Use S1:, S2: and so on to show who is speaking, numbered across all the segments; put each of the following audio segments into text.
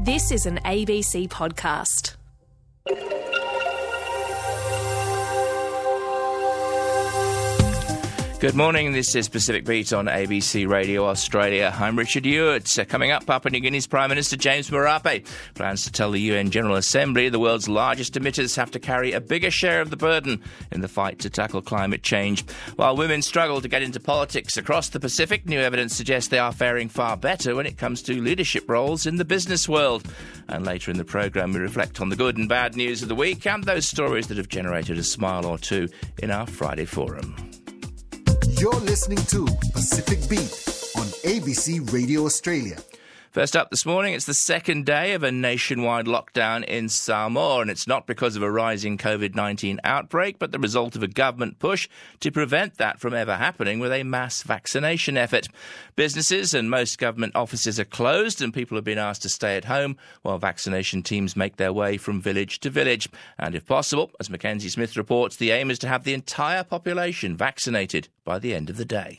S1: This is an ABC podcast.
S2: Good morning, this is Pacific Beat on ABC Radio Australia. I'm Richard Ewart. Coming up, Papua New Guinea's Prime Minister James Marape plans to tell the UN General Assembly the world's largest emitters have to carry a bigger share of the burden in the fight to tackle climate change. While women struggle to get into politics across the Pacific, new evidence suggests they are faring far better when it comes to leadership roles in the business world. And later in the programme, we reflect on the good and bad news of the week and those stories that have generated a smile or two in our Friday Forum.
S3: You're listening to Pacific Beat on ABC Radio Australia.
S2: First up this morning, it's the second day of a nationwide lockdown in Samoa, and it's not because of a rising COVID-19 outbreak, but the result of a government push to prevent that from ever happening with a mass vaccination effort. Businesses and most government offices are closed, and people have been asked to stay at home while vaccination teams make their way from village to village. And if possible, as Mackenzie Smith reports, the aim is to have the entire population vaccinated by the end of the day.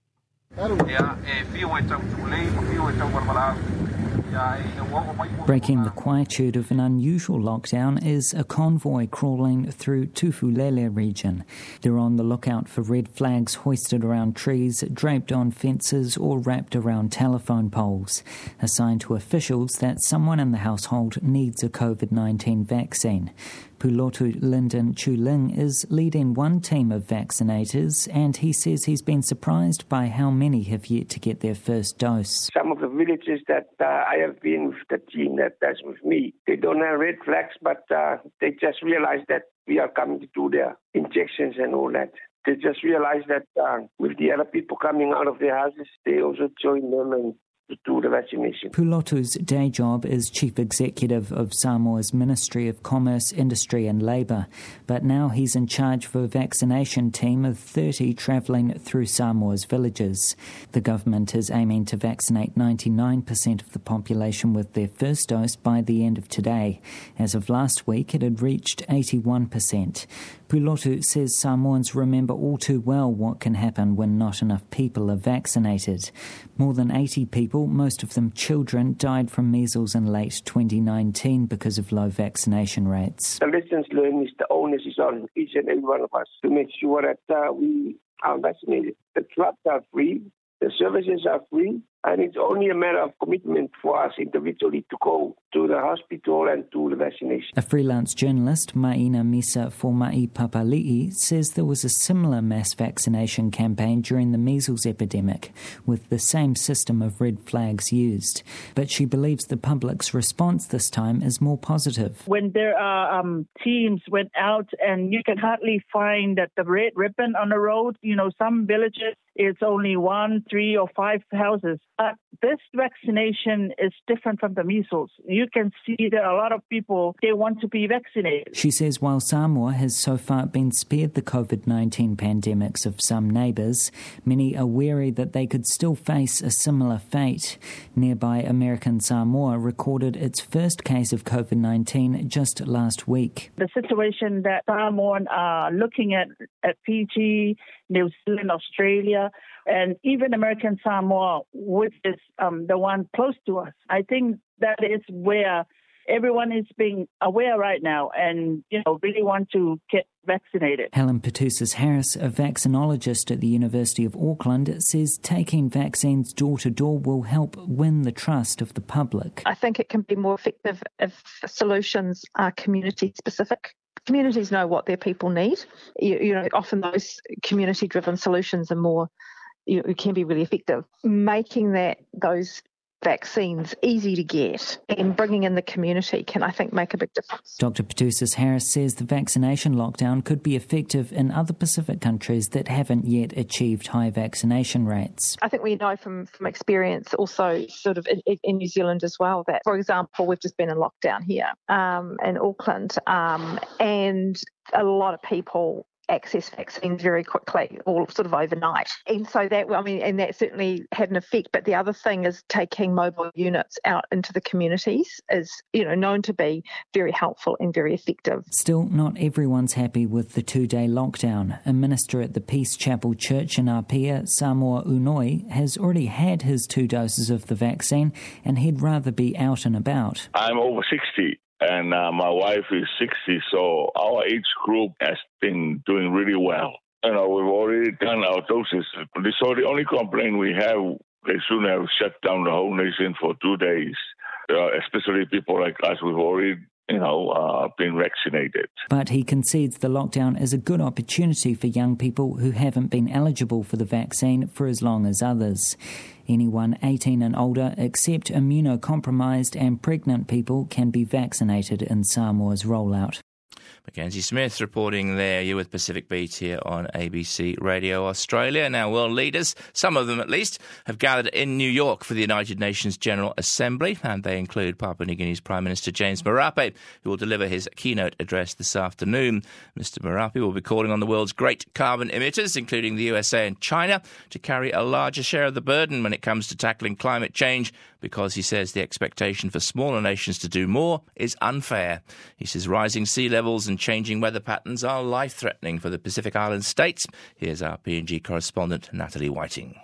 S4: Breaking the quietude of an unusual lockdown is a convoy crawling through Tufulele region. They're on the lookout for red flags hoisted around trees, draped on fences or wrapped around telephone poles, a sign to officials that someone in the household needs a COVID-19 vaccine. Pulotu Lyndon Chuling is leading one team of vaccinators, and he says he's been surprised by how many have yet to get their first dose.
S5: Some of the villages that I have been with the team that's with me, they don't have red flags, but they just realize that we are coming to do their injections and all that. They just realize that with the other people coming out of their houses, they also join them and to do the vaccination.
S4: Pulotu's day job is Chief Executive of Samoa's Ministry of Commerce, Industry and Labour, but now he's in charge of a vaccination team of 30 travelling through Samoa's villages. The government is aiming to vaccinate 99% of the population with their first dose by the end of today. As of last week, it had reached 81%. Pulotu says Samoans remember all too well what can happen when not enough people are vaccinated. More than 80 people, most of them children, died from measles in late 2019 because of low vaccination rates.
S5: The lessons learned is the onus is on each and every one of us to make sure that we are vaccinated. The drugs are free, the services are free, and it's only a matter of commitment for us individually to go to the hospital and do the vaccination.
S4: A freelance journalist, Maina Misa for Mai Papali'i, says there was a similar mass vaccination campaign during the measles epidemic, with the same system of red flags used. But she believes the public's response this time is more positive.
S6: When there are teams went out and you can hardly find that the red ribbon on the road, some villages, it's only 1, 3 or 5 houses. But this vaccination is different from the measles. You can see that a lot of people, they want to be vaccinated.
S4: She says while Samoa has so far been spared the COVID-19 pandemics of some neighbours, many are wary that they could still face a similar fate. Nearby American Samoa recorded its first case of COVID-19 just last week.
S6: The situation that Samoan are looking at Fiji, New Zealand, Australia, and even American Samoa, which is the one close to us. I think that is where everyone is being aware right now and, really want to get vaccinated.
S4: Helen Petusis-Harris, a vaccinologist at the University of Auckland, says taking vaccines door-to-door will help win the trust of the public.
S7: I think it can be more effective if solutions are community-specific. Communities know what their people need. Often those community-driven solutions are more, can be really effective. Making those vaccines easy to get and bringing in the community can, I think, make a big difference.
S4: Dr. Petusis-Harris says the vaccination lockdown could be effective in other Pacific countries that haven't yet achieved high vaccination rates.
S7: I think we know from experience also sort of in New Zealand as well that, for example, we've just been in lockdown here in Auckland and a lot of people access vaccines very quickly, all sort of overnight. And so that certainly had an effect. But the other thing is taking mobile units out into the communities is, known to be very helpful and very effective.
S4: Still, not everyone's happy with the 2-day lockdown. A minister at the Peace Chapel Church in Apia, Samoa Unoi, has already had his 2 doses of the vaccine and he'd rather be out and about.
S8: I'm over 60. And my wife is 60, so our age group has been doing really well. We've already done our doses. So the only complaint we have, they shouldn't have shut down the whole nation for 2 days. Especially people like us, we've already been vaccinated.
S4: But he concedes the lockdown is a good opportunity for young people who haven't been eligible for the vaccine for as long as others. Anyone 18 and older, except immunocompromised and pregnant people, can be vaccinated in Samoa's rollout.
S2: Mackenzie Smith reporting there. You're with Pacific Beat here on ABC Radio Australia. Now, world leaders, some of them at least, have gathered in New York for the United Nations General Assembly, and they include Papua New Guinea's Prime Minister James Marape, who will deliver his keynote address this afternoon. Mr Marape will be calling on the world's great carbon emitters, including the USA and China, to carry a larger share of the burden when it comes to tackling climate change, because he says the expectation for smaller nations to do more is unfair. He says rising sea levels and changing weather patterns are life-threatening for the Pacific Island states. Here's our PNG correspondent, Natalie Whiting.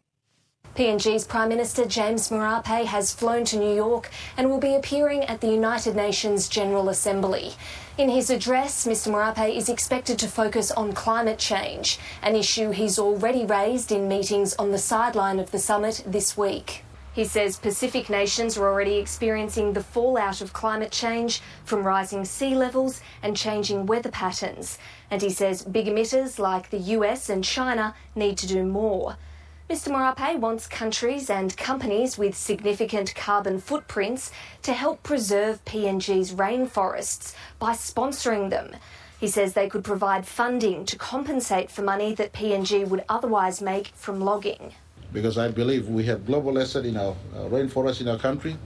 S1: PNG's Prime Minister James Marape has flown to New York and will be appearing at the United Nations General Assembly. In his address, Mr Marape is expected to focus on climate change, an issue he's already raised in meetings on the sideline of the summit this week. He says Pacific nations are already experiencing the fallout of climate change from rising sea levels and changing weather patterns. And he says big emitters like the US and China need to do more. Mr Marape wants countries and companies with significant carbon footprints to help preserve PNG's rainforests by sponsoring them. He says they could provide funding to compensate for money that PNG would otherwise make from logging.
S9: Because I believe we have global asset in our rainforest in our country.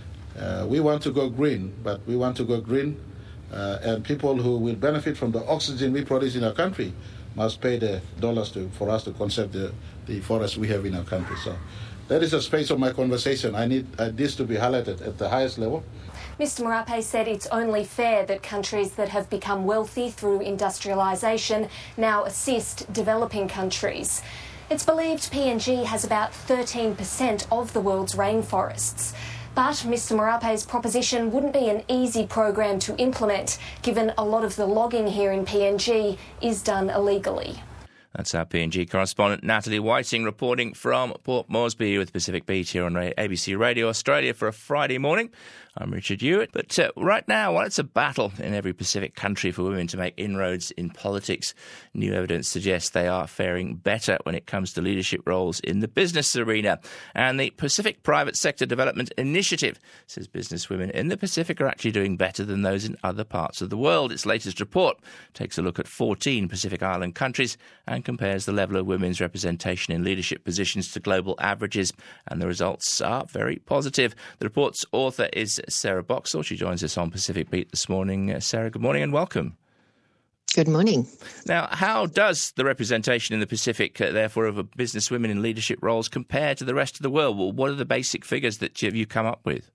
S9: We want to go green, but we want to go green, and people who will benefit from the oxygen we produce in our country must pay the dollars for us to conserve the forests we have in our country. So that is a space of my conversation. I need this to be highlighted at the highest level.
S1: Mr Marape said it's only fair that countries that have become wealthy through industrialisation now assist developing countries. It's believed PNG has about 13% of the world's rainforests. But Mr Marape's proposition wouldn't be an easy program to implement, given a lot of the logging here in PNG is done illegally.
S2: That's our PNG correspondent, Natalie Whiting, reporting from Port Moresby with Pacific Beat here on ABC Radio Australia for a Friday morning. I'm Richard Hewitt. But right now, while it's a battle in every Pacific country for women to make inroads in politics, new evidence suggests they are faring better when it comes to leadership roles in the business arena. And the Pacific Private Sector Development Initiative says businesswomen in the Pacific are actually doing better than those in other parts of the world. Its latest report takes a look at 14 Pacific Island countries and compares the level of women's representation in leadership positions to global averages. And the results are very positive. The report's author is Sarah Boxall. She joins us on Pacific Beat this morning. Sarah, good morning and welcome.
S10: Good morning.
S2: Now, how does the representation in the Pacific, therefore, of businesswomen in leadership roles compare to the rest of the world? Well, what are the basic figures that you come up with?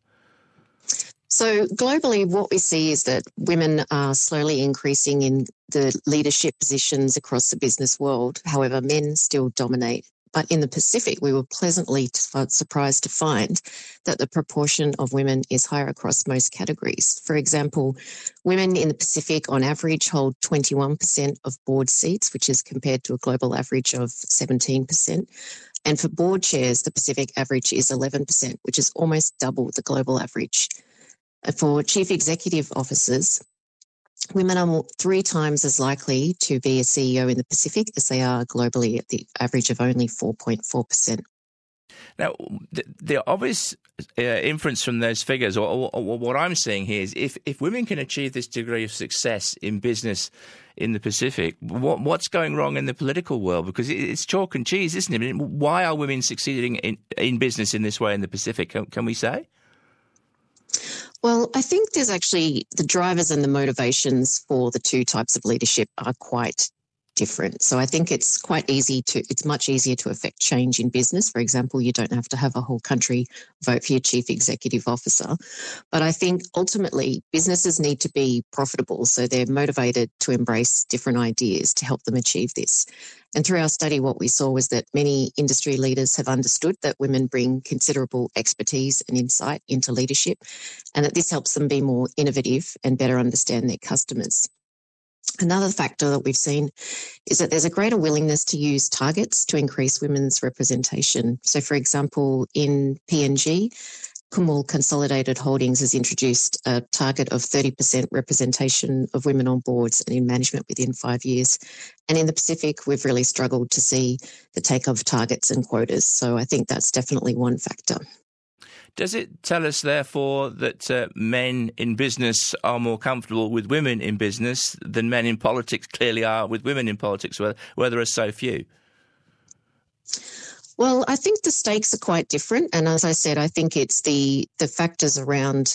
S10: So globally, what we see is that women are slowly increasing in the leadership positions across the business world. However, men still dominate. But in the Pacific, we were pleasantly surprised to find that the proportion of women is higher across most categories. For example, women in the Pacific on average hold 21% of board seats, which is compared to a global average of 17%. And for board chairs, the Pacific average is 11%, which is almost double the global average. For chief executive officers, women are 3 times as likely to be a CEO in the Pacific as they are globally at the average of only 4.4%.
S2: Now, the obvious inference from those figures, or what I'm seeing here, is if women can achieve this degree of success in business in the Pacific, what's going wrong in the political world? Because it's chalk and cheese, isn't it? I mean, why are women succeeding in business in this way in the Pacific, can we say?
S10: Well, I think there's actually the drivers and the motivations for the two types of leadership are quite different. So I think it's much easier to affect change in business. For example, you don't have to have a whole country vote for your chief executive officer. But I think ultimately businesses need to be profitable, so they're motivated to embrace different ideas to help them achieve this. And through our study, what we saw was that many industry leaders have understood that women bring considerable expertise and insight into leadership, and that this helps them be more innovative and better understand their customers. Another factor that we've seen is that there's a greater willingness to use targets to increase women's representation. So, for example, in PNG, Kumul Consolidated Holdings has introduced a target of 30% representation of women on boards and in management within 5 years. And in the Pacific, we've really struggled to see the take of targets and quotas. So I think that's definitely one factor.
S2: Does it tell us, therefore, that men in business are more comfortable with women in business than men in politics clearly are with women in politics, where there are so few?
S10: Well, I think the stakes are quite different. And as I said, I think it's the factors around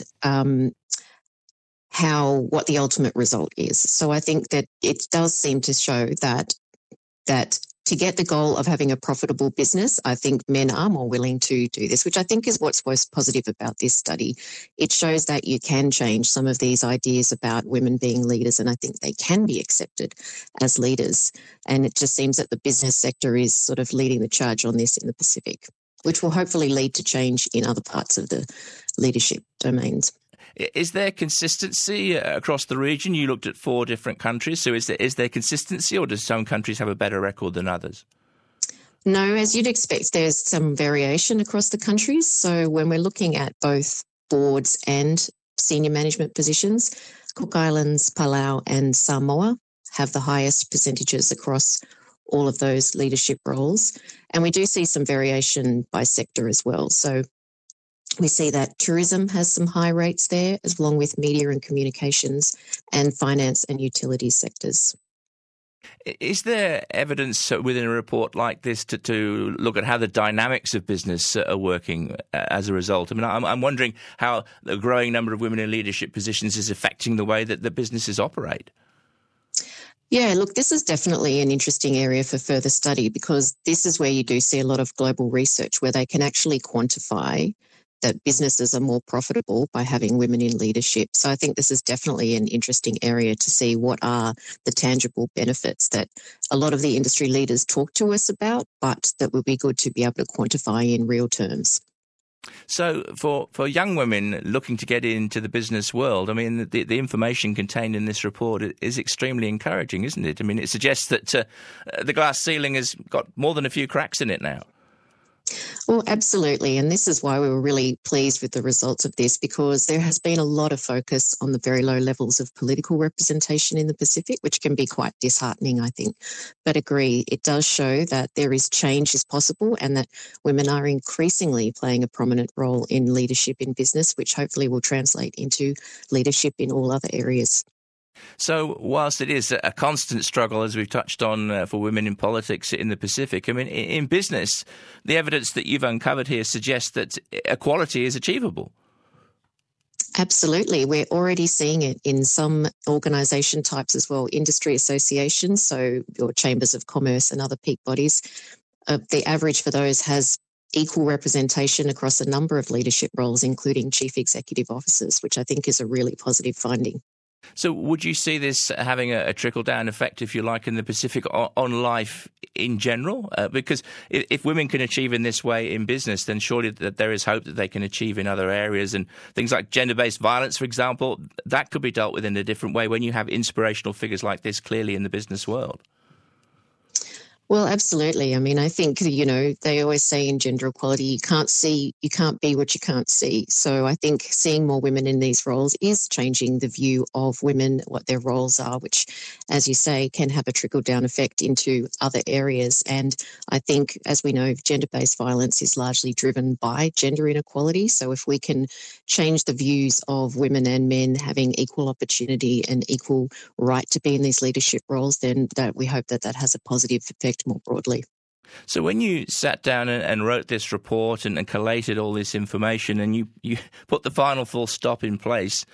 S10: what the ultimate result is. So I think that it does seem to show that to get the goal of having a profitable business, I think men are more willing to do this, which I think is what's most positive about this study. It shows that you can change some of these ideas about women being leaders, and I think they can be accepted as leaders. And it just seems that the business sector is sort of leading the charge on this in the Pacific, which will hopefully lead to change in other parts of the leadership domains.
S2: Is there consistency across the region? You looked at 4 different countries. So is there consistency, or do some countries have a better record than others?
S10: No, as you'd expect, there's some variation across the countries. So when we're looking at both boards and senior management positions, Cook Islands, Palau and Samoa have the highest percentages across all of those leadership roles. And we do see some variation by sector as well. So we see that tourism has some high rates there, as along with media and communications and finance and utilities sectors.
S2: Is there evidence within a report like this to look at how the dynamics of business are working as a result? I mean, I'm wondering how the growing number of women in leadership positions is affecting the way that the businesses operate.
S10: Yeah, look, this is definitely an interesting area for further study, because this is where you do see a lot of global research where they can actually quantify that businesses are more profitable by having women in leadership. So I think this is definitely an interesting area to see what are the tangible benefits that a lot of the industry leaders talk to us about, but that would be good to be able to quantify in real terms.
S2: So for young women looking to get into the business world, I mean, the information contained in this report is extremely encouraging, isn't it? I mean, it suggests that the glass ceiling has got more than a few cracks in it now.
S10: Well, absolutely. And this is why we were really pleased with the results of this, because there has been a lot of focus on the very low levels of political representation in the Pacific, which can be quite disheartening, I think. But agree, it does show that there is change is possible and that women are increasingly playing a prominent role in leadership in business, which hopefully will translate into leadership in all other areas.
S2: So whilst it is a constant struggle, as we've touched on, for women in politics in the Pacific, I mean, in business, the evidence that you've uncovered here suggests that equality is achievable.
S10: Absolutely. We're already seeing it in some organisation types as well, industry associations, so your chambers of commerce and other peak bodies. The average for those has equal representation across a number of leadership roles, including chief executive officers, which I think is a really positive finding.
S2: So would you see this having a trickle-down effect, if you like, in the Pacific on life in general? Because if women can achieve in this way in business, then surely that there is hope that they can achieve in other areas. And things like gender-based violence, for example, that could be dealt with in a different way when you have inspirational figures like this clearly in the business world.
S10: Well, absolutely. I mean, I think, they always say in gender equality, you can't be what you can't see. So I think seeing more women in these roles is changing the view of women, what their roles are, which, as you say, can have a trickle-down effect into other areas. And I think, as we know, gender-based violence is largely driven by gender inequality. So if we can change the views of women and men having equal opportunity and equal right to be in these leadership roles, then that we hope that has a positive effect more broadly.
S2: So when you sat down and wrote this report and collated all this information and you put the final full stop in place,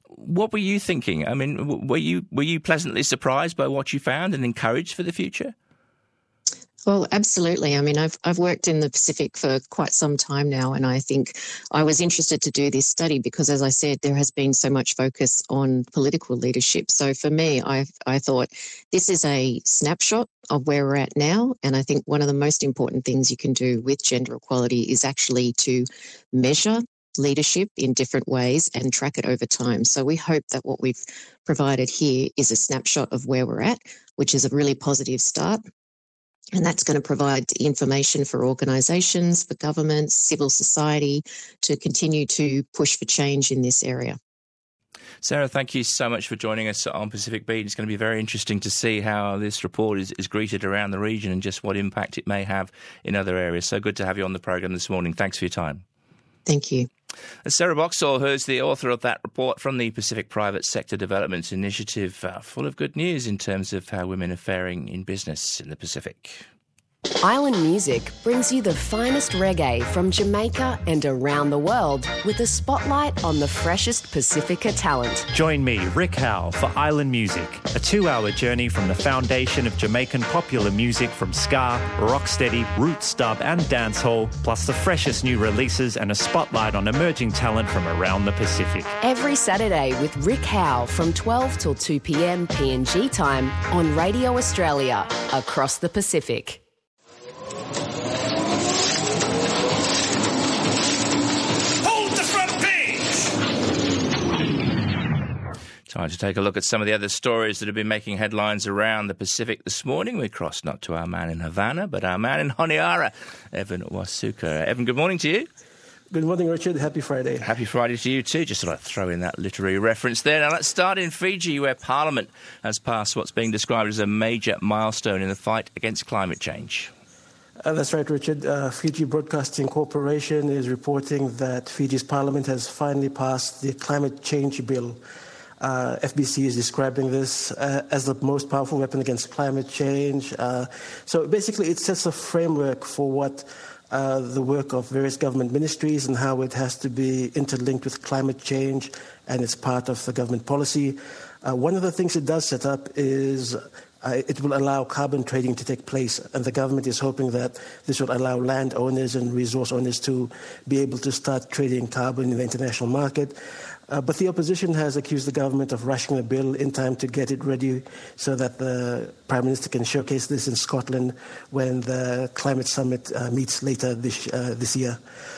S2: What were you thinking? I mean, were you pleasantly surprised by what you found and encouraged for the future?
S10: Well, absolutely. I mean, I've worked in the Pacific for quite some time now, and I think I was interested to do this study because, as I said, there has been so much focus on political leadership. So for me, I thought this is a snapshot of where we're at now, and I think one of the most important things you can do with gender equality is actually to measure leadership in different ways and track it over time. So we hope that what we've provided here is a snapshot of where we're at, which is a really positive start. And that's going to provide information for organisations, for governments, civil society to continue to push for change in this area.
S2: Sarah, thank you so much for joining us on Pacific Beat. It's going to be very interesting to see how this report is greeted around the region and just what impact it may have in other areas. So good to have you on the programme this morning. Thanks for your time.
S10: Thank you.
S2: Sarah Boxall, who's the author of that report from the Pacific Private Sector Development Initiative, full of good news in terms of how women are faring in business in the Pacific.
S11: Island Music brings you the finest reggae from Jamaica and around the world with a spotlight on the freshest Pacifica talent.
S12: Join me, Rick Howe, for Island Music, a 2-hour journey from the foundation of Jamaican popular music from ska, rocksteady, roots dub and dancehall, plus the freshest new releases and a spotlight on emerging talent from around the Pacific.
S11: Every Saturday with Rick Howe from 12 till 2 p.m. PNG time on Radio Australia, across the Pacific.
S2: Time to take a look at some of the other stories that have been making headlines around the Pacific this morning. We cross not to our man in Havana, but our man in Honiara, Evan Wasuka. Evan, good morning to you.
S13: Good morning, Richard. Happy Friday.
S2: Happy Friday to you too. Just thought I'd throw in that literary reference there. Now let's start in Fiji, where Parliament has passed what's being described as a major milestone in the fight against climate change.
S13: That's right, Richard. Fiji Broadcasting Corporation is reporting that Fiji's Parliament has finally passed the climate change bill. FBC is describing this as the most powerful weapon against climate change. So basically it sets a framework for what the work of various government ministries and how it has to be interlinked with climate change, and it's part of the government policy. One of the things it does set up is it will allow carbon trading to take place, and the government is hoping that this will allow landowners and resource owners to be able to start trading carbon in the international market. But the opposition has accused the government of rushing the bill in time to get it ready so that the Prime Minister can showcase this in Scotland when the climate summit meets later this year.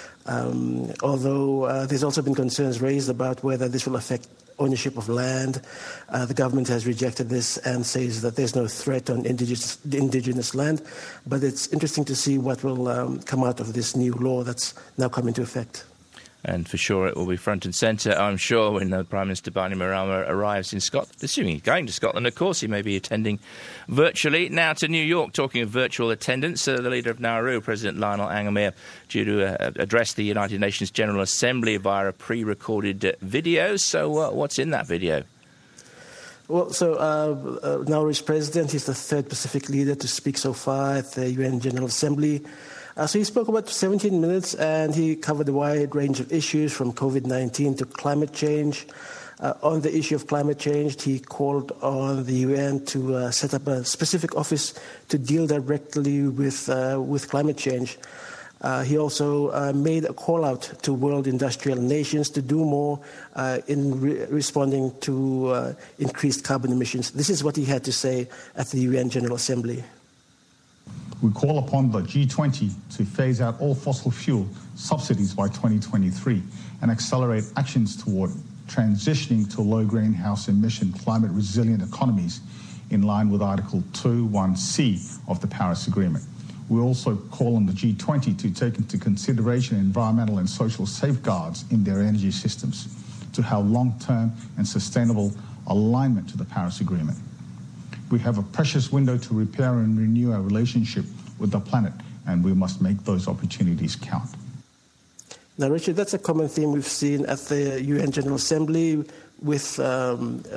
S13: Although there's also been concerns raised about whether this will affect ownership of land. The government has rejected this and says that there's no threat on indigenous land. But it's interesting to see what will come out of this new law that's now come into effect.
S2: And for sure it will be front and centre, I'm sure, when Prime Minister Bainimarama arrives in Scotland. Assuming he's going to Scotland, of course, he may be attending virtually. Now to New York, talking of virtual attendance, the leader of Nauru, President Lionel Angamea, due to address the United Nations General Assembly via a pre-recorded video. So what's in that video?
S13: Well, so Nauru's president, he's the third Pacific leader to speak so far at the UN General Assembly. So he spoke about 17 minutes and he covered a wide range of issues from COVID-19 to climate change. On the issue of climate change, he called on the UN to set up a specific office to deal directly with climate change. He also made a call out to world industrial nations to do more in responding to increased carbon emissions. This is what he had to say at the UN General Assembly.
S14: We call upon the G20 to phase out all fossil fuel subsidies by 2023 and accelerate actions toward transitioning to low greenhouse emission climate resilient economies in line with Article 2.1c of the Paris Agreement. We also call on the G20 to take into consideration environmental and social safeguards in their energy systems to have long-term and sustainable alignment to the Paris Agreement. We have a precious window to repair and renew our relationship with the planet, and we must make those opportunities count.
S13: Now, Richard, that's a common theme we've seen at the UN General Assembly with that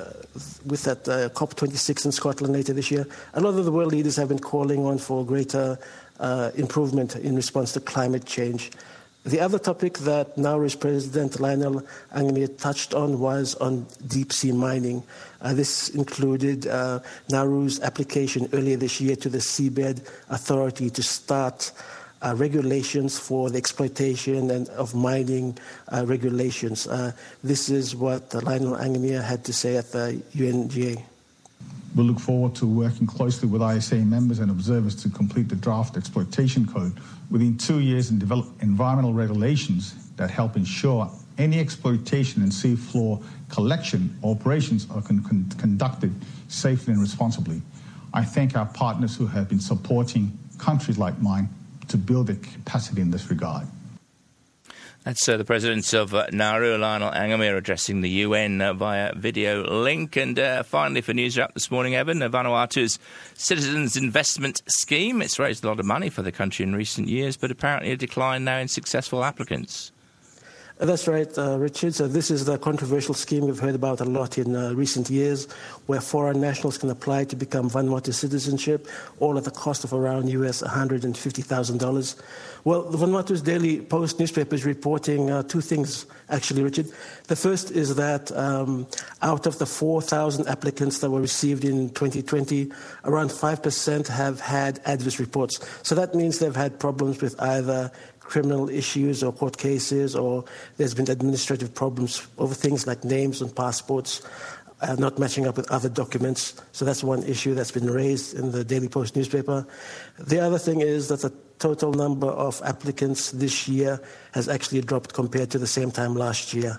S13: COP26 in Scotland later this year. A lot of the world leaders have been calling on for greater improvement in response to climate change. The other topic that Nauru's President Lionel Angamea touched on was on deep-sea mining. This included Nauru's application earlier this year to the Seabed Authority to start regulations for the exploitation and of mining regulations. This is what Lionel Angamea had to say at the UNGA.
S14: We look forward to working closely with ISA members and observers to complete the draft exploitation code within 2 years and develop environmental regulations that help ensure any exploitation and seafloor collection operations are conducted safely and responsibly. I thank our partners who have been supporting countries like mine to build their capacity in this regard.
S2: That's the President of Nauru, Lionel Angamea, addressing the UN via video link. And finally, for News Wrap this morning, Evan, Vanuatu's Citizens Investment Scheme. It's raised a lot of money for the country in recent years, but apparently a decline now in successful applicants.
S13: That's right, Richard. So this is the controversial scheme we've heard about a lot in recent years, where foreign nationals can apply to become Vanuatu citizenship, all at the cost of around US $150,000. Well, the Vanuatu's Daily Post newspaper is reporting two things, actually, Richard. The first is that out of the 4,000 applicants that were received in 2020, around 5% have had adverse reports. So that means they've had problems with either criminal issues or court cases, or there's been administrative problems over things like names on passports not matching up with other documents. So that's one issue that's been raised in the Daily Post newspaper. The other thing is that the total number of applicants this year has actually dropped compared to the same time last year.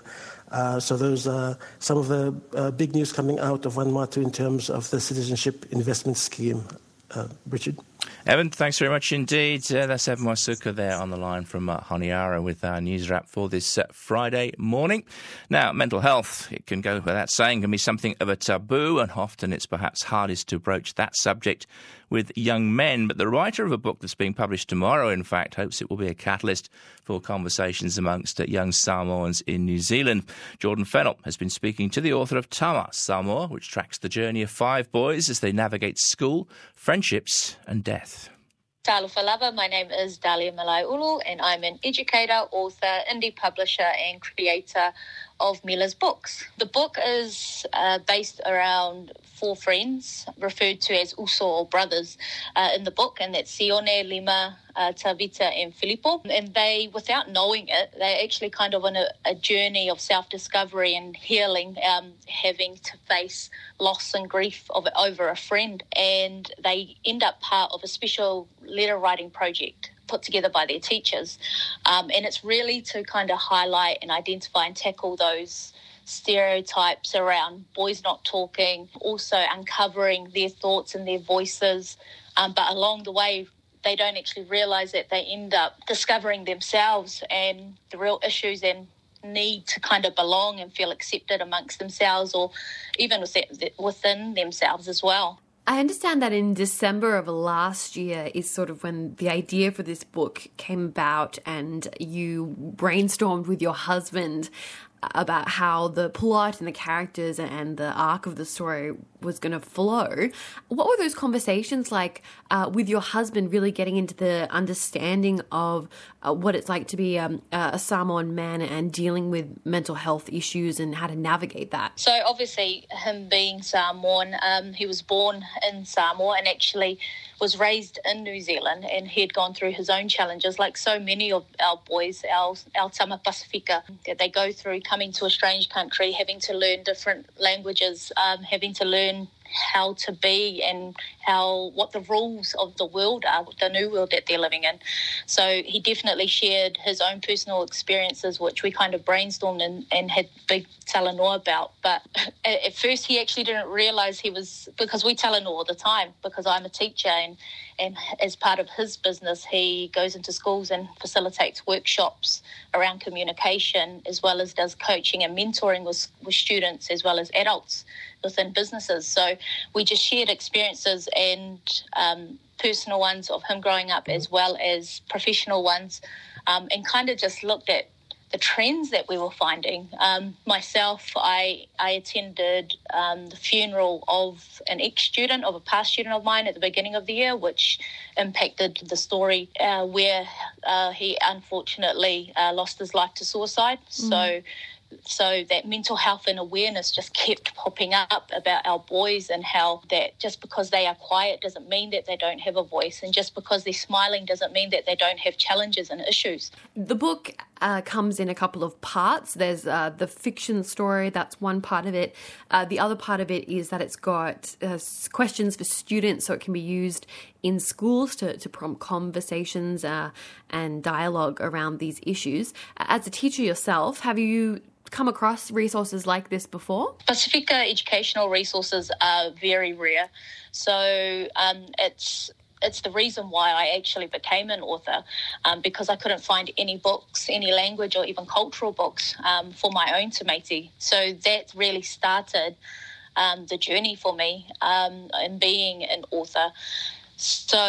S13: So those are some of the big news coming out of Vanuatu in terms of the Citizenship Investment Scheme. Richard?
S2: Evan, thanks very much indeed. That's Evan Wasuka there on the line from Honiara with our news wrap for this Friday morning. Now, mental health, it can go without saying, can be something of a taboo, and often it's perhaps hardest to broach that subject with young men. But the writer of a book that's being published tomorrow, in fact, hopes it will be a catalyst for conversations amongst young Samoans in New Zealand. Jordan Fennell has been speaking to the author of Tama, Samoa, which tracks the journey of 5 boys as they navigate school, friendships and death.
S15: Talofa lava, my name is Dalia Malaiulu and I'm an educator, author, indie publisher and creator of Mila's books. The book is based around 4 friends, referred to as uso or brothers in the book, and that's Sione, Lima, Tavita and Filippo. And they, without knowing it, they're actually kind of on a journey of self-discovery and healing, having to face loss and grief over a friend. And they end up part of a special letter writing project put together by their teachers. And it's really to kind of highlight and identify and tackle those stereotypes around boys not talking, also uncovering their thoughts and their voices. But along the way, they don't actually realise that they end up discovering themselves and the real issues and need to kind of belong and feel accepted amongst themselves, or even within themselves as well.
S16: I understand that in December of last year is sort of when the idea for this book came about, and you brainstormed with your husband about how the plot and the characters and the arc of the story was going to flow. What were those conversations like with your husband, really getting into the understanding of what it's like to be a Samoan man and dealing with mental health issues and how to navigate that?
S15: So obviously him being Samoan, he was born in Samoa and actually was raised in New Zealand, and he had gone through his own challenges like so many of our boys, our Tama Pasifika. They go through coming to a strange country, having to learn different languages, having to learn how to be and what the rules of the world are, the new world that they're living in. So he definitely shared his own personal experiences, which we kind of brainstormed and had big talanoa about. But at first he actually didn't realise he was, because we talanoa all the time, because I'm a teacher and as part of his business, he goes into schools and facilitates workshops around communication, as well as does coaching and mentoring with students as well as adults within businesses. So we just shared experiences and personal ones of him growing up as well as professional ones, and kind of just looked at the trends that we were finding. Myself, I attended the funeral of an ex-student, of a past student of mine at the beginning of the year, which impacted the story where he unfortunately lost his life to suicide. So that mental health and awareness just kept popping up about our boys, and how that just because they are quiet doesn't mean that they don't have a voice, and just because they're smiling doesn't mean that they don't have challenges and issues.
S16: The book comes in a couple of parts. There's the fiction story, that's one part of it. The other part of it is that it's got questions for students, so it can be used in schools to prompt conversations and dialogue around these issues. As a teacher yourself, have you come across resources like this before?
S15: Pacifica educational resources are very rare. So it's the reason why I actually became an author, because I couldn't find any books, any language or even cultural books for my own Te Maiti. So that really started the journey for me in being an author. So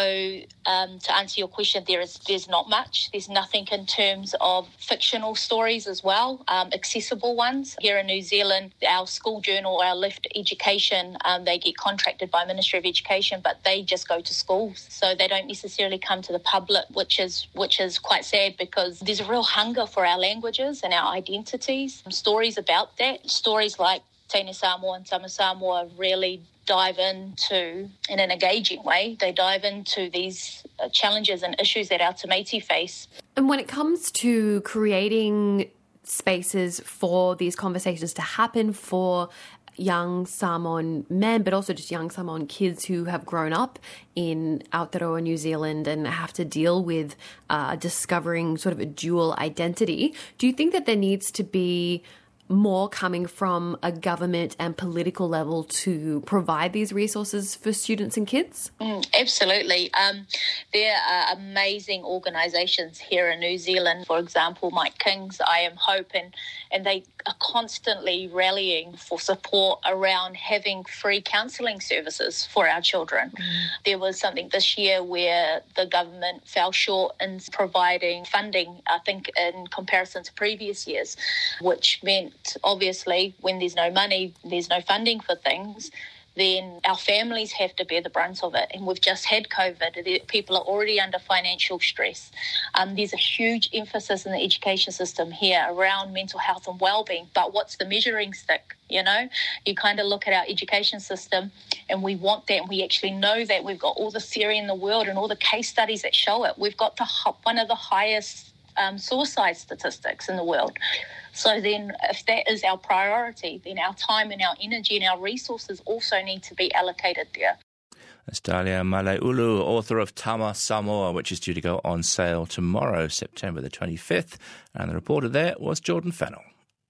S15: to answer your question, there's not much. There's nothing in terms of fictional stories as well, accessible ones. Here in New Zealand, our school journal, our Lift Education, they get contracted by Ministry of Education, but they just go to schools. So they don't necessarily come to the public, which is quite sad, because there's a real hunger for our languages and our identities. Stories about that, stories like Tēnei Samoa and Tama Samoa really dive into, in an engaging way, they dive into these challenges and issues that our Te Maiti face.
S16: And when it comes to creating spaces for these conversations to happen for young Samoan men, but also just young Samoan kids who have grown up in Aotearoa, New Zealand, and have to deal with discovering sort of a dual identity, do you think that there needs to be more coming from a government and political level to provide these resources for students and kids?
S15: Absolutely. There are amazing organisations here in New Zealand. For example, Mike King's I Am Hope, and they are constantly rallying for support around having free counselling services for our children. There was something this year where the government fell short in providing funding, I think, in comparison to previous years, which meant obviously when there's no money, there's no funding for things, then our families have to bear the brunt of it. And we've just had COVID. People are already under financial stress. There's a huge emphasis in the education system here around mental health and wellbeing. But what's the measuring stick? You know, you kind of look at our education system and we want that, and we actually know that. We've got all the theory in the world and all the case studies that show it. We've got one of the highest suicide statistics in the world. So then if that is our priority, then our time and our energy and our resources also need to be allocated there.
S2: That's Dalia Malaiulu, author of Tama Samoa, which is due to go on sale tomorrow, September the 25th. And the reporter there was Jordan Fennell.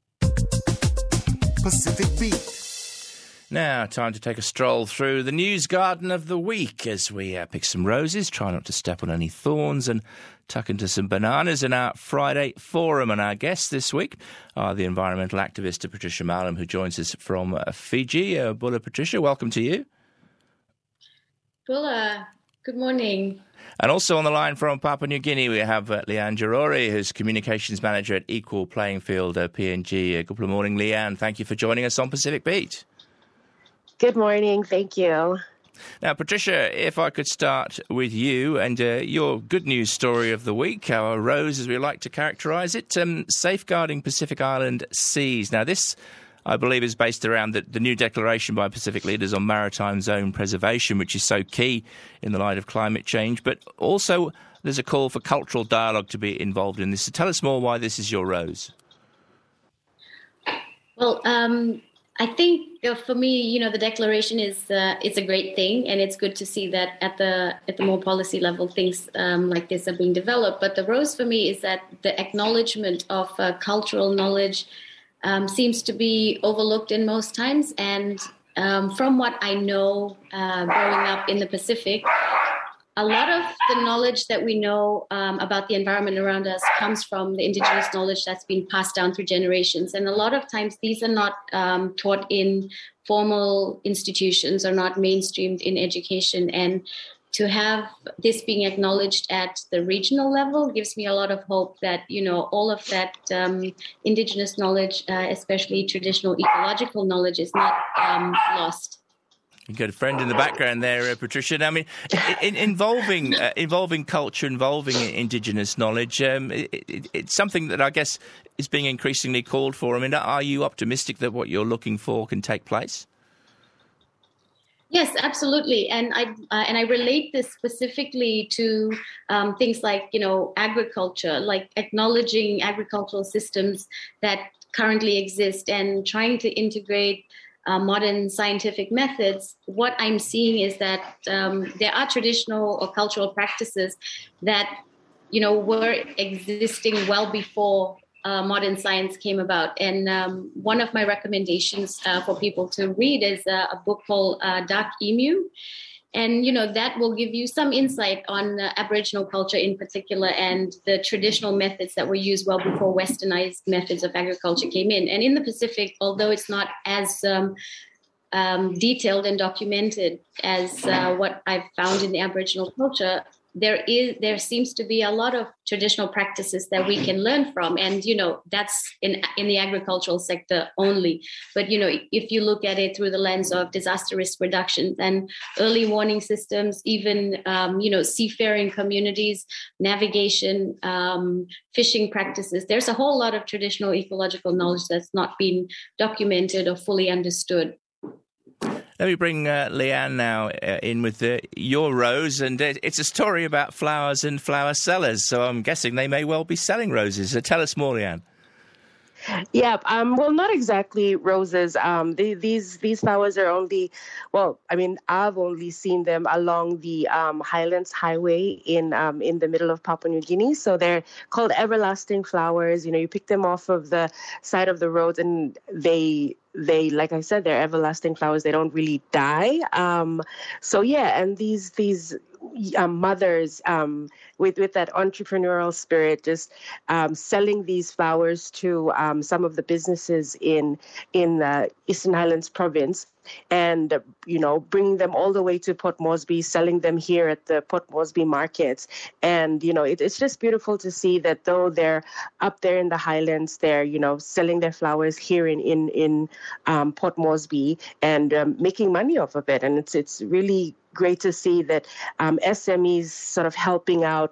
S3: Pacific Beat.
S2: Now, time to take a stroll through the news garden of the week as we pick some roses, try not to step on any thorns, and tuck into some bananas in our Friday forum. And our guests this week are the environmental activist Patricia Malam, who joins us from Fiji. Bula, Patricia, welcome to you.
S17: Bula, good morning.
S2: And also on the line from Papua New Guinea, we have Leanne Jarori, who's Communications Manager at Equal Playing Field PNG. Good morning, Leanne. Thank you for joining us on Pacific Beat.
S18: Good morning. Thank you.
S2: Now, Patricia, if I could start with you and your good news story of the week, our rose, as we like to characterise it, safeguarding Pacific Island seas. Now, this, I believe, is based around the new declaration by Pacific leaders on maritime zone preservation, which is so key in the light of climate change. But also, there's a call for cultural dialogue to be involved in this. So tell us more why this is your rose.
S17: Well, I think for me, the declaration is it's a great thing, and it's good to see that at the more policy level, things like this are being developed. But the rose for me is that the acknowledgement of cultural knowledge seems to be overlooked in most times. And from what I know, growing up in the Pacific, a lot of the knowledge that we know about the environment around us comes from the indigenous knowledge that's been passed down through generations. And a lot of times these are not taught in formal institutions or not mainstreamed in education. And to have this being acknowledged at the regional level gives me a lot of hope that, all of that indigenous knowledge, especially traditional ecological knowledge, is not lost.
S2: You've got a friend in the background there, Patricia. I mean, involving culture, involving indigenous knowledge, it's something that I guess is being increasingly called for. I mean, are you optimistic that what you're looking for can take place?
S17: Yes, absolutely, and I relate this specifically to things like agriculture, like acknowledging agricultural systems that currently exist and trying to integrate modern scientific methods. What I'm seeing is that there are traditional or cultural practices that were existing well before modern science came about. And one of my recommendations for people to read is a book called Dark Emu. And, that will give you some insight on Aboriginal culture in particular and the traditional methods that were used well before westernized methods of agriculture came in. And in the Pacific, although it's not as detailed and documented as what I've found in the Aboriginal culture, there seems to be a lot of traditional practices that we can learn from, and that's in the agricultural sector only. But if you look at it through the lens of disaster risk reduction and early warning systems, even seafaring communities, navigation, fishing practices, there's a whole lot of traditional ecological knowledge that's not been documented or fully understood.
S2: Let me bring Leanne now in with your rose, and it's a story about flowers and flower sellers, so I'm guessing they may well be selling roses. So tell us more, Leanne.
S18: Yeah, well, not exactly roses. These flowers are only, I've only seen them along the Highlands Highway in the middle of Papua New Guinea. So they're called everlasting flowers. You pick them off of the side of the road, and they, like I said, they're everlasting flowers. They don't really die. And these mothers with that entrepreneurial spirit, just selling these flowers to some of the businesses in Eastern Highlands province, and bringing them all the way to Port Moresby, selling them here at the Port Moresby markets. And it's just beautiful to see that though they're up there in the Highlands, they're selling their flowers here in Port Moresby and making money off of it. And it's really great to see that SMEs sort of helping out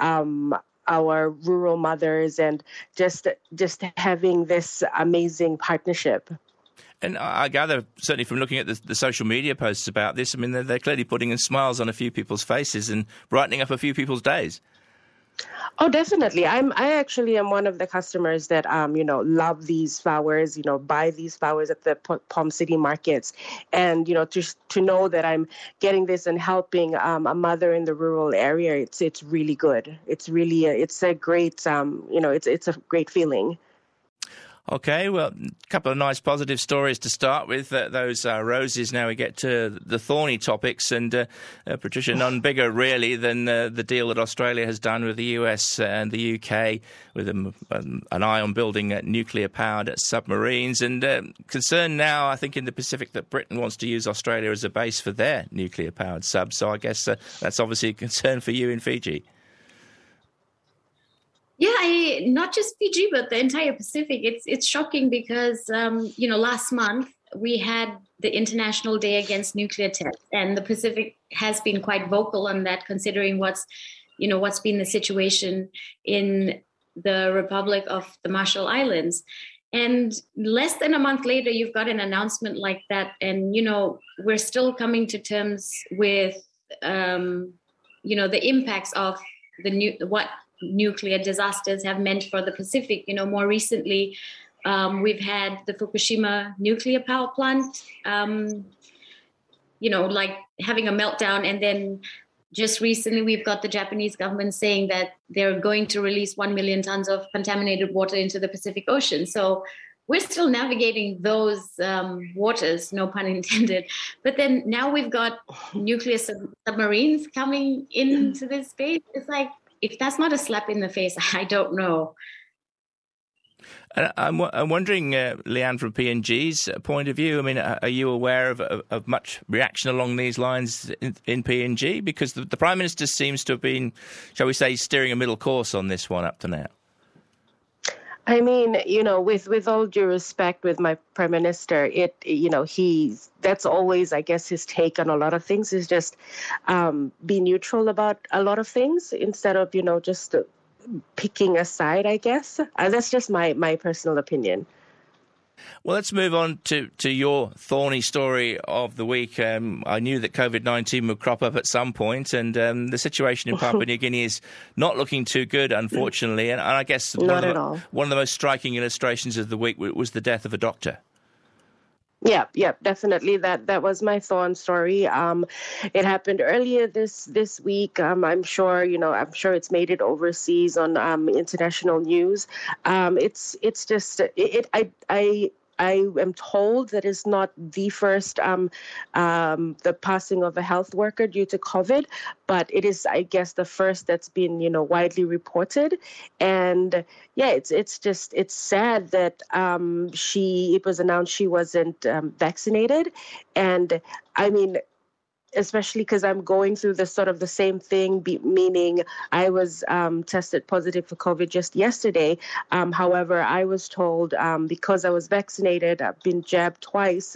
S18: our rural mothers and just having this amazing partnership.
S2: And I gather, certainly from looking at the social media posts about this, I mean, they're clearly putting in smiles on a few people's faces and brightening up a few people's days.
S18: Oh, definitely. I actually am one of the customers that, love these flowers, buy these flowers at the Palm City markets. And, to know that I'm getting this and helping a mother in the rural area, it's really good. It's really, it's a great, it's a great feeling.
S2: Okay, well, a couple of nice positive stories to start with. Those roses. Now we get to the thorny topics, and Patricia, none bigger really than the deal that Australia has done with the US and the UK with an eye on building nuclear-powered submarines, and concern now, I think, in the Pacific that Britain wants to use Australia as a base for their nuclear-powered subs. So I guess that's obviously a concern for you in Fiji.
S17: Yeah, not just Fiji, but the entire Pacific. It's shocking because, last month we had the International Day Against Nuclear Tests, and the Pacific has been quite vocal on that, considering what's been the situation in the Republic of the Marshall Islands. And less than a month later, you've got an announcement like that, and we're still coming to terms with the impacts of what nuclear disasters have meant for the Pacific. More recently, we've had the Fukushima nuclear power plant, like having a meltdown. And then just recently, we've got the Japanese government saying that they're going to release 1 million tons of contaminated water into the Pacific Ocean. So we're still navigating those waters, no pun intended. But then now we've got nuclear submarines coming into this space. It's like, if that's not a slap in the face, I don't know.
S2: And I'm wondering, Leanne, from PNG's point of view, I mean, are you aware of much reaction along these lines in PNG? Because the Prime Minister seems to have been, shall we say, steering a middle course on this one up to now.
S18: I mean, with all due respect with my Prime Minister, that's always, I guess, his take on a lot of things is just be neutral about a lot of things instead of, just picking a side, I guess. That's just my personal opinion.
S2: Well, let's move on to your thorny story of the week. I knew that COVID-19 would crop up at some point, and the situation in Papua New Guinea is not looking too good, unfortunately. And I guess one of the most striking illustrations of the week was the death of a doctor.
S18: Yeah, definitely. That was my thorn story. It happened earlier this week. I'm sure it's made it overseas on international news. It's just I am told that it's not the first the passing of a health worker due to COVID, but it is, I guess, the first that's been widely reported. And yeah, it's sad that it was announced she wasn't vaccinated, and I mean, especially because I'm going through the same thing, meaning I was tested positive for COVID just yesterday. However, I was told because I was vaccinated, I've been jabbed twice,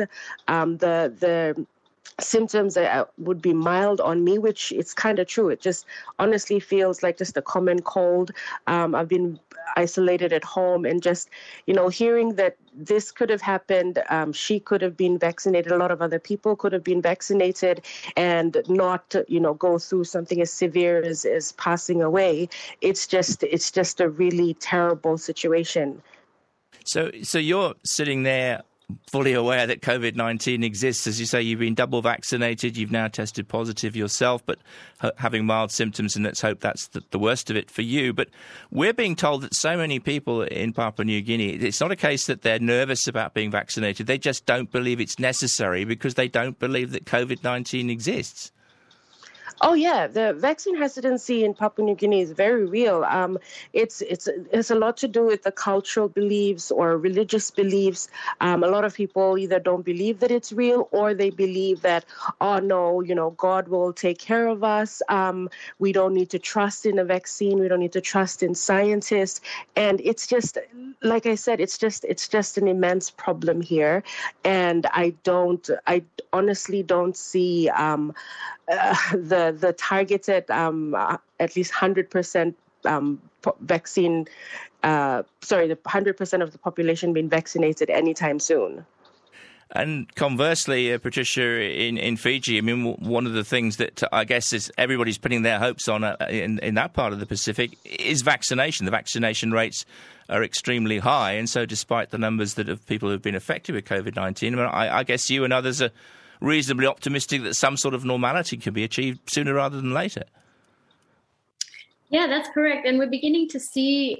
S18: the symptoms would be mild on me, which it's kind of true. It just honestly feels like just a common cold. I've been isolated at home, and just, hearing that this could have happened, she could have been vaccinated, a lot of other people could have been vaccinated and not, go through something as severe as passing away. It's just a really terrible situation.
S2: So you're sitting there fully aware that COVID-19 exists. As you say, you've been double vaccinated, you've now tested positive yourself, but having mild symptoms, and let's hope that's the worst of it for you. But we're being told that so many people in Papua New Guinea, it's not a case that they're nervous about being vaccinated, they just don't believe it's necessary because they don't believe that COVID-19 exists.
S18: Oh yeah, the vaccine hesitancy in Papua New Guinea is very real. It's a lot to do with the cultural beliefs or religious beliefs. A lot of people either don't believe that it's real, or they believe that, oh no, God will take care of us. We don't need to trust in a vaccine. We don't need to trust in scientists. And it's just, like I said, it's just an immense problem here. And I honestly don't see the targeted at least 100% vaccine. The 100% of the population being vaccinated anytime soon.
S2: And conversely, Patricia, in Fiji, I mean, one of the things that I guess is everybody's putting their hopes on in that part of the Pacific is vaccination. The vaccination rates are extremely high, and so despite the numbers of people who've been affected with COVID-19, I guess you and others are reasonably optimistic that some sort of normality can be achieved sooner rather than later.
S17: Yeah, that's correct. And we're beginning to see,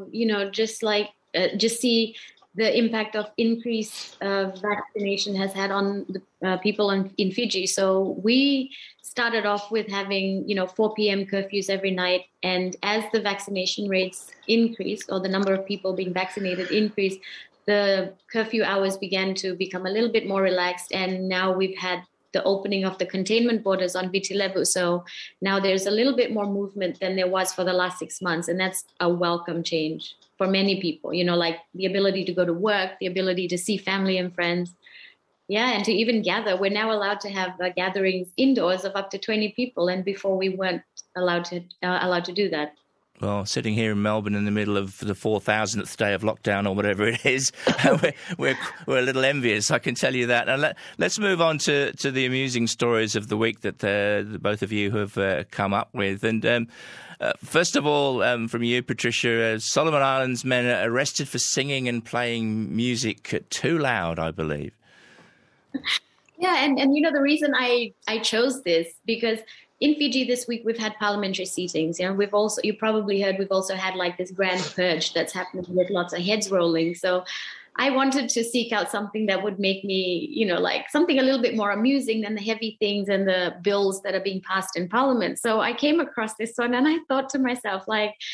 S17: just see the impact of increased vaccination has had on the people in Fiji. So we started off with having, 4 p.m. curfews every night. And as the vaccination rates increased, or the number of people being vaccinated increased, the curfew hours began to become a little bit more relaxed, and now we've had the opening of the containment borders on Viti Levu. So now there's a little bit more movement than there was for the last 6 months, and that's a welcome change for many people, like the ability to go to work, the ability to see family and friends. Yeah, and to even gather. We're now allowed to have gatherings indoors of up to 20 people, and before we weren't allowed to do that.
S2: Well, sitting here in Melbourne in the middle of the 4,000th day of lockdown or whatever it is, we're a little envious, I can tell you that. And let's move on to the amusing stories of the week that both of you have come up with. And first of all, from you, Patricia, Solomon Islands men are arrested for singing and playing music too loud, I believe.
S17: Yeah, and the reason I chose this, because in Fiji this week, we've had parliamentary seatings. We've also, you probably heard, we've also had like this grand purge that's happening with lots of heads rolling. So I wanted to seek out something that would make me, like something a little bit more amusing than the heavy things and the bills that are being passed in Parliament. So I came across this one and I thought to myself, like,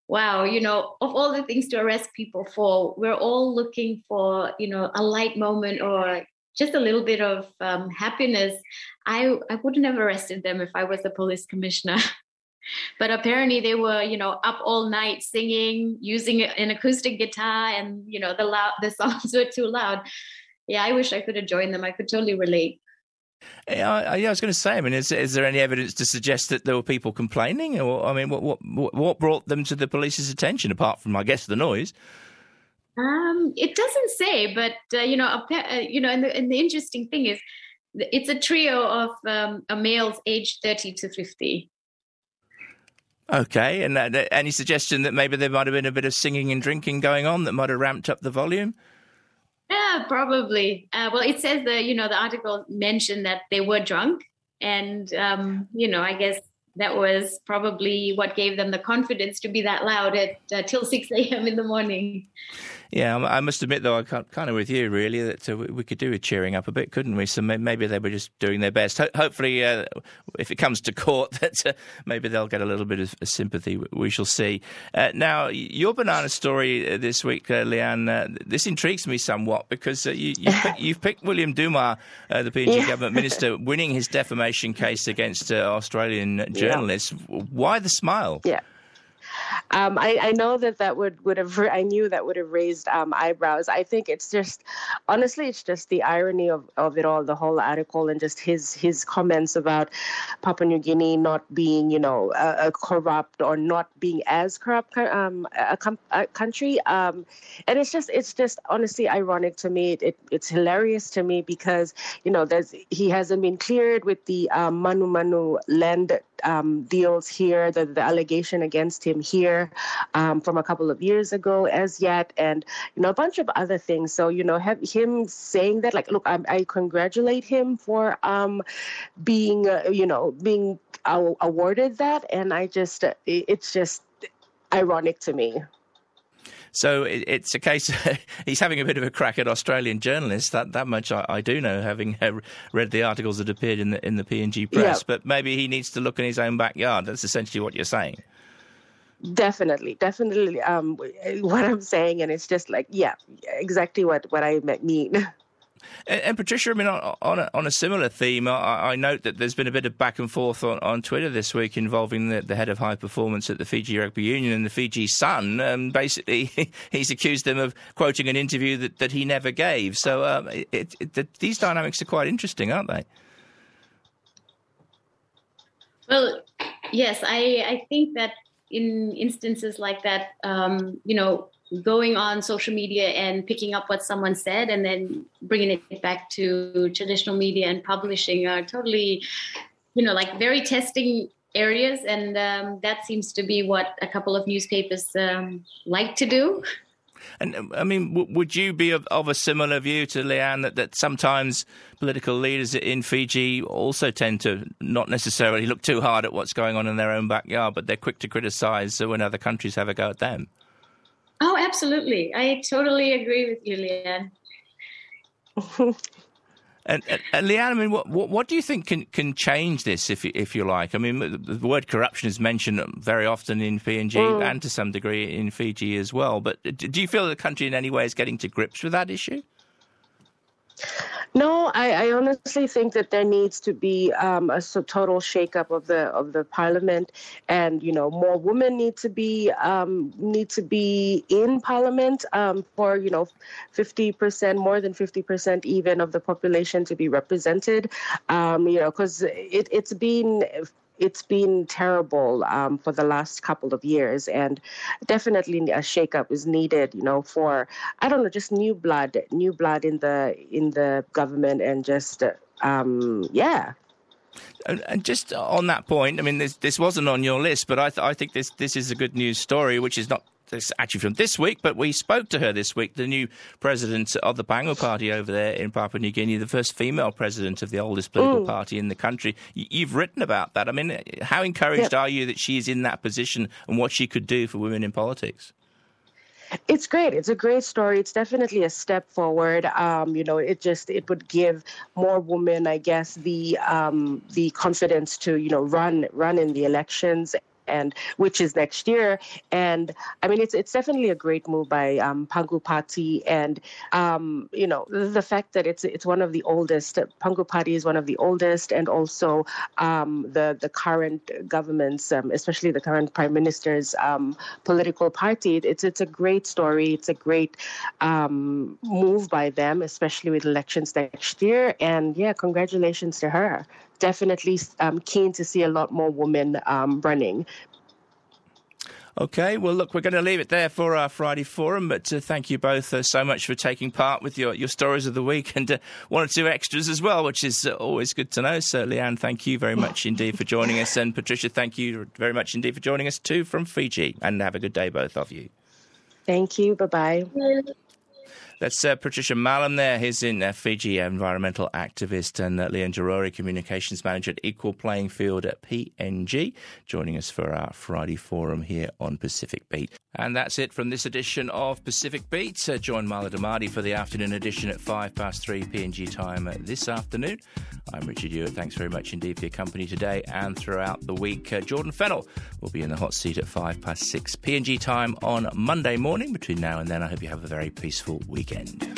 S17: wow, of all the things to arrest people for, we're all looking for, a light moment or just a little bit of happiness. I wouldn't have arrested them if I was the police commissioner. But apparently they were, up all night singing, using an acoustic guitar, and, the songs were too loud. Yeah, I wish I could have joined them. I could totally relate.
S2: Yeah, I was going to say, is there any evidence to suggest that there were people complaining? Or, what brought them to the police's attention, apart from, I guess, the noise?
S17: It doesn't say, but, and the interesting thing is it's a trio of males aged 30 to 50.
S2: Okay, and any suggestion that maybe there might have been a bit of singing and drinking going on that might have ramped up the volume?
S17: Yeah, probably. Well, it says the article mentioned that they were drunk, and I guess that was probably what gave them the confidence to be that loud at till 6 a.m. in the morning.
S2: Yeah, I must admit, though, I'm kind of with you, really, that we could do with cheering up a bit, couldn't we? So maybe they were just doing their best. Hopefully, if it comes to court, that maybe they'll get a little bit of sympathy. We shall see. Now, your banana story this week, Leanne, this intrigues me somewhat because you've picked William Dumar, the PNG government minister, winning his defamation case against Australian journalists. Why the smile?
S18: Yeah. I know that would have. I knew that would have raised eyebrows. I think it's just, honestly, it's just the irony of it all, the whole article, and just his comments about Papua New Guinea not being, a corrupt or not being as corrupt a country. And it's just honestly ironic to me. It's hilarious to me because he hasn't been cleared with the Manu land deals here, the allegation against him here from a couple of years ago as yet, and a bunch of other things. So have him saying that, like, look, I congratulate him for being awarded that, and it's just ironic to me.
S2: So it's a case he's having a bit of a crack at Australian journalists. That much I do know, having read the articles that appeared in the PNG press. Yeah. But maybe he needs to look in his own backyard. That's essentially what you're saying.
S18: Definitely. What I'm saying, and it's just like, yeah, exactly what I mean.
S2: And Patricia, on a similar theme, I note that there's been a bit of back and forth on Twitter this week involving the head of high performance at the Fiji Rugby Union and the Fiji Sun. Basically, he's accused them of quoting an interview that he never gave. So these dynamics are quite interesting, aren't they?
S17: Well, yes, I think that in instances like that, going on social media and picking up what someone said and then bringing it back to traditional media and publishing are totally, very testing areas. And that seems to be what a couple of newspapers like to do.
S2: And, would you be of a similar view to Leanne that sometimes political leaders in Fiji also tend to not necessarily look too hard at what's going on in their own backyard, but they're quick to criticise when other countries have a go at them?
S17: Oh, absolutely. I totally agree with you, Leanne.
S2: And Leanne, what do you think can change this, if you like? The word corruption is mentioned very often in PNG and to some degree in Fiji as well. But do you feel the country in any way is getting to grips with that issue?
S18: No, I honestly think that there needs to be a total shakeup of the parliament, and more women need to be in parliament for 50%, more than 50% even of the population to be represented. Because it's been terrible for the last couple of years, and definitely a shakeup is needed, for, I don't know, just new blood in the government, and just, yeah.
S2: And just on that point, this wasn't on your list, but I think this is a good news story, which is not actually from this week, but we spoke to her this week, the new president of the Pangu Party over there in Papua New Guinea, the first female president of the oldest political party in the country. You've written about that. How encouraged are you that she is in that position and what she could do for women in politics?
S18: It's great. It's a great story. It's definitely a step forward. It would give more women, I guess, the confidence to, run in the elections. and which is next year. And I mean, it's definitely a great move by Pangu Party, and the fact that it's one of the oldest. Pangu Party is one of the oldest, and also the current government's, especially the current Prime Minister's political party. It's a great story. It's a great move by them, especially with elections next year. And yeah, congratulations to her. Definitely keen to see a lot more women running.
S2: Okay, well, look, we're going to leave it there for our Friday Forum, but thank you both so much for taking part with your stories of the week, and one or two extras as well, which is always good to know. So, Leanne, thank you very much indeed for joining us, and Patricia, thank you very much indeed for joining us too from Fiji, and have a good day, both of you.
S18: Thank you. Bye-bye.
S2: That's Patricia Malam there. He's in Fiji, environmental activist, and Leanne Jarori, Communications Manager at Equal Playing Field at PNG, joining us for our Friday Forum here on Pacific Beat. And that's it from this edition of Pacific Beat. Join Mala Damadi for the afternoon edition at 3:05 PNG time this afternoon. I'm Richard Ewart. Thanks very much indeed for your company today and throughout the week. Jordan Fennell will be in the hot seat at 6:05 PNG time on Monday morning. Between now and then, I hope you have a very peaceful weekend.